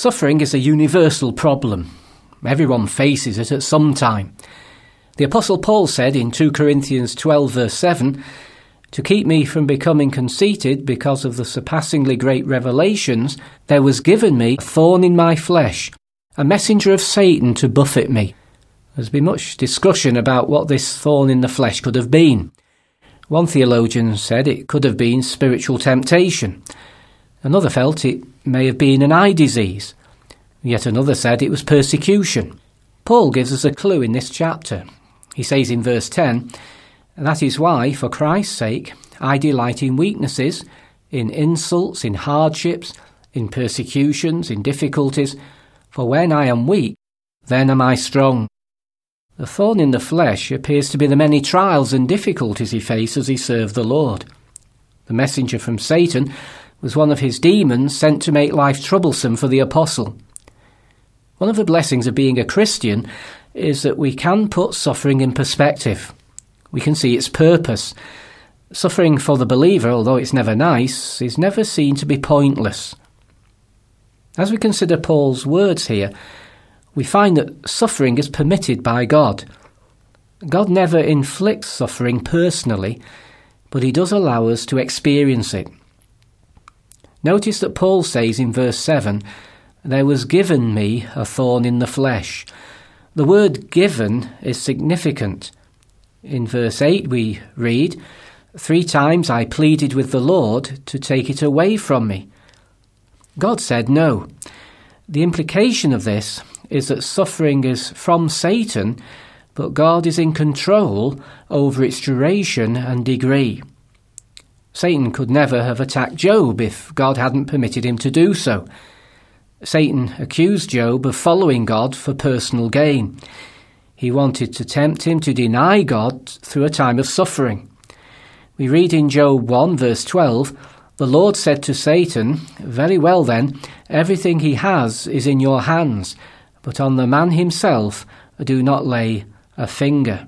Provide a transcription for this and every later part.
Suffering is a universal problem. Everyone faces it at some time. The Apostle Paul said in 2 Corinthians 12 verse 7, "To keep me from becoming conceited because of the surpassingly great revelations, there was given me a thorn in my flesh, a messenger of Satan to buffet me." There's been much discussion about what this thorn in the flesh could have been. One theologian said it could have been spiritual temptation. Another felt it may have been an eye disease. Yet another said it was persecution. Paul gives us a clue in this chapter. He says in verse 10, "That is why, for Christ's sake, I delight in weaknesses, in insults, in hardships, in persecutions, in difficulties, for when I am weak, then am I strong." The thorn in the flesh appears to be the many trials and difficulties he faced as he served the Lord. The messenger from Satan was one of his demons sent to make life troublesome for the apostle. One of the blessings of being a Christian is that we can put suffering in perspective. We can see its purpose. Suffering for the believer, although it's never nice, is never seen to be pointless. As we consider Paul's words here, we find that suffering is permitted by God. God never inflicts suffering personally, but he does allow us to experience it. Notice that Paul says in verse 7, "There was given me a thorn in the flesh." The word given is significant. In verse 8 we read, "3 times I pleaded with the Lord to take it away from me." God said no. The implication of this is that suffering is from Satan, but God is in control over its duration and degree. Satan could never have attacked Job if God hadn't permitted him to do so. Satan accused Job of following God for personal gain. He wanted to tempt him to deny God through a time of suffering. We read in Job 1 verse 12, "The Lord said to Satan, 'Very well then, everything he has is in your hands, but on the man himself do not lay a finger.'"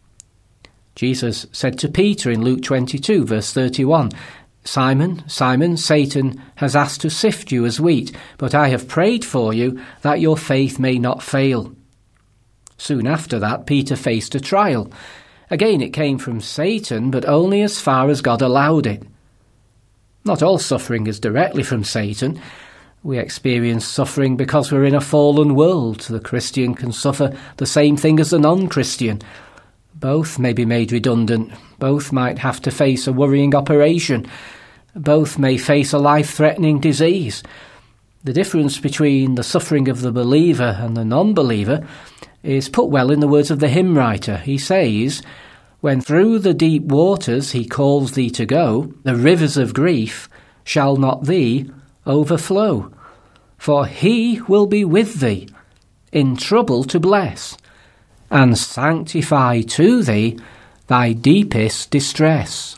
Jesus said to Peter in Luke 22 verse 31, "Simon, Simon, Satan has asked to sift you as wheat, but I have prayed for you that your faith may not fail." Soon after that, Peter faced a trial. Again, it came from Satan, but only as far as God allowed it. Not all suffering is directly from Satan. We experience suffering because we're in a fallen world. The Christian can suffer the same thing as the non-Christian. Both may be made redundant. Both might have to face a worrying operation. Both may face a life-threatening disease. The difference between the suffering of the believer and the non-believer is put well in the words of the hymn writer. He says, "When through the deep waters he calls thee to go, the rivers of grief shall not thee overflow. For he will be with thee, in trouble to bless, and sanctify to thee thy deepest distress."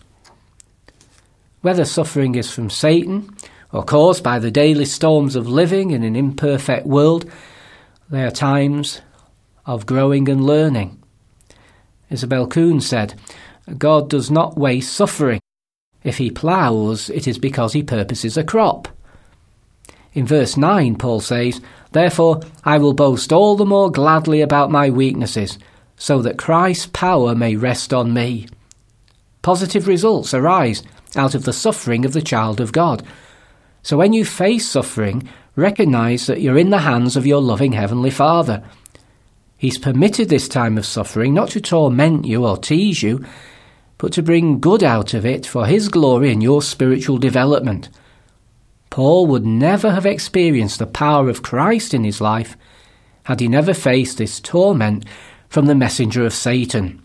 Whether suffering is from Satan or caused by the daily storms of living in an imperfect world, there are times of growing and learning. Isabel Kuhn said, "God does not waste suffering. If he ploughs, it is because he purposes a crop." In verse 9, Paul says, "Therefore I will boast all the more gladly about my weaknesses, so that Christ's power may rest on me." Positive results arise out of the suffering of the child of God. So when you face suffering, recognize that you're in the hands of your loving Heavenly Father. He's permitted this time of suffering not to torment you or tease you, but to bring good out of it for his glory and your spiritual development. Paul would never have experienced the power of Christ in his life had he never faced this torment from the messenger of Satan.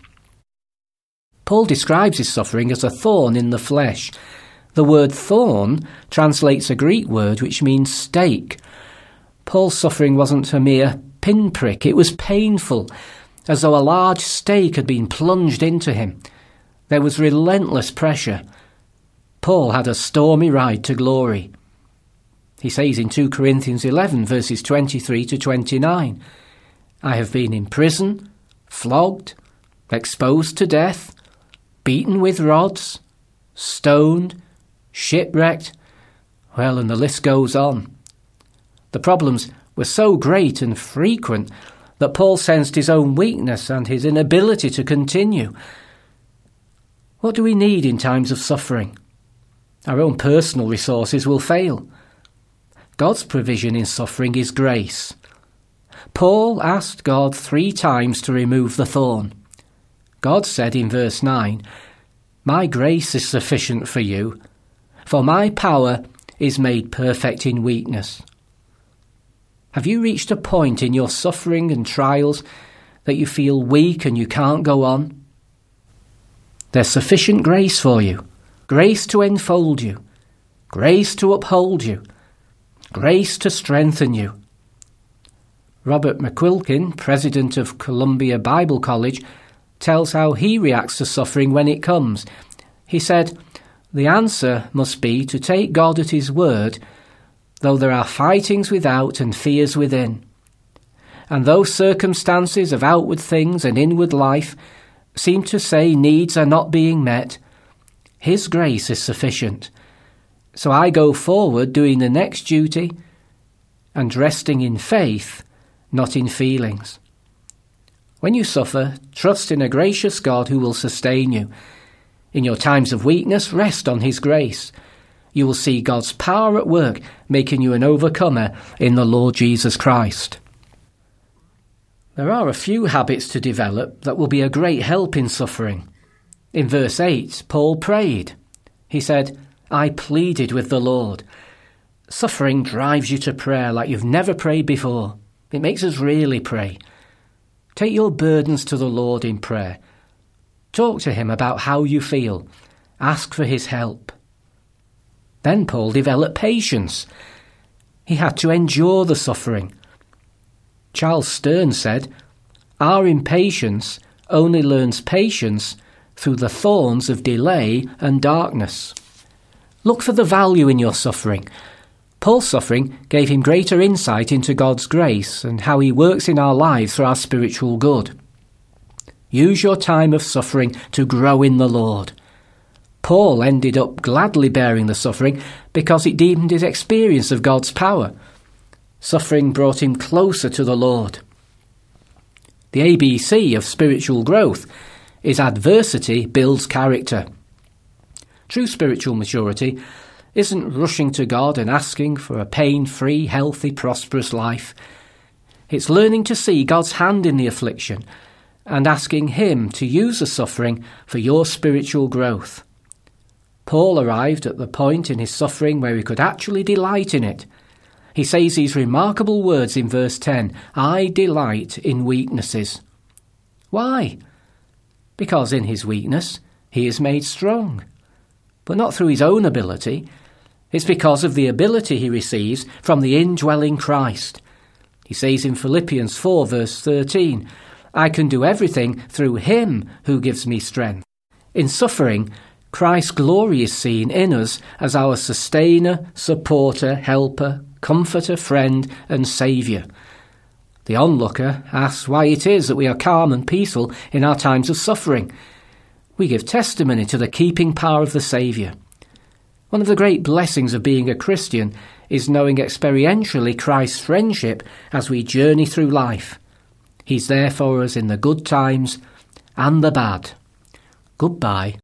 Paul describes his suffering as a thorn in the flesh. The word thorn translates a Greek word which means stake. Paul's suffering wasn't a mere pinprick, it was painful, as though a large stake had been plunged into him. There was relentless pressure. Paul had a stormy ride to glory. He says in 2 Corinthians 11 verses 23 to 29, "I have been in prison, flogged, exposed to death, beaten with rods, stoned, shipwrecked," well, and the list goes on. The problems were so great and frequent that Paul sensed his own weakness and his inability to continue. What do we need in times of suffering? Our own personal resources will fail. God's provision in suffering is grace. Paul asked God 3 times to remove the thorn. God said in verse 9, "My grace is sufficient for you, for my power is made perfect in weakness." Have you reached a point in your suffering and trials that you feel weak and you can't go on? There's sufficient grace for you, grace to enfold you, grace to uphold you, grace to strengthen you. Robert McQuilkin, president of Columbia Bible College, tells how he reacts to suffering when it comes. He said, "The answer must be to take God at his word, though there are fightings without and fears within. And though circumstances of outward things and inward life seem to say needs are not being met, his grace is sufficient. So I go forward doing the next duty and resting in faith, not in feelings." When you suffer, trust in a gracious God who will sustain you. In your times of weakness, rest on his grace. You will see God's power at work, making you an overcomer in the Lord Jesus Christ. There are a few habits to develop that will be a great help in suffering. In verse 8, Paul prayed. He said, "I pleaded with the Lord." Suffering drives you to prayer like you've never prayed before. It makes us really pray. Take your burdens to the Lord in prayer. Talk to him about how you feel. Ask for his help. Then Paul developed patience. He had to endure the suffering. Charles Stern said, "Our impatience only learns patience through the thorns of delay and darkness." Look for the value in your suffering. Paul's suffering gave him greater insight into God's grace and how he works in our lives for our spiritual good. Use your time of suffering to grow in the Lord. Paul ended up gladly bearing the suffering because it deepened his experience of God's power. Suffering brought him closer to the Lord. The ABC of spiritual growth is adversity builds character. True spiritual maturity isn't rushing to God and asking for a pain-free, healthy, prosperous life. It's learning to see God's hand in the affliction and asking him to use the suffering for your spiritual growth. Paul arrived at the point in his suffering where he could actually delight in it. He says these remarkable words in verse 10, "I delight in weaknesses." Why? Because in his weakness he is made strong. But not through his own ability. It's because of the ability he receives from the indwelling Christ. He says in Philippians 4 verse 13, "I can do everything through him who gives me strength." In suffering, Christ's glory is seen in us as our sustainer, supporter, helper, comforter, friend, and saviour. The onlooker asks why it is that we are calm and peaceful in our times of suffering. We give testimony to the keeping power of the Saviour. One of the great blessings of being a Christian is knowing experientially Christ's friendship as we journey through life. He's there for us in the good times and the bad. Goodbye.